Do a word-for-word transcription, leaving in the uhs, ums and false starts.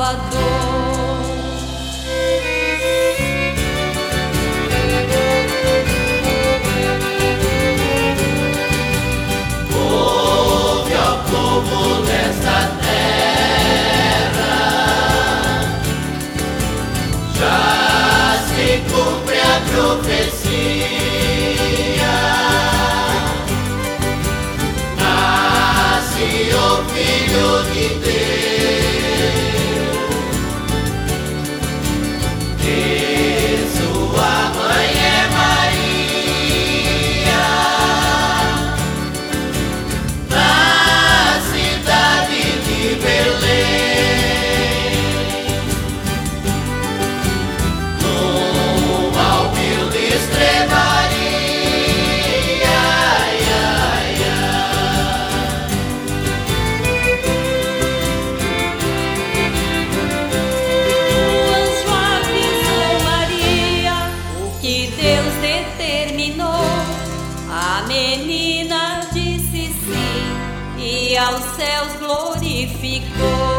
Salvador. Ouve ao povo desta terra, já se cumpre a profecia. Nasce o Filho de Deus, e sua mãe é Maria, na cidade de Belém, numa humilde estrebaria. Deus determinou, a menina disse sim e aos céus glorificou.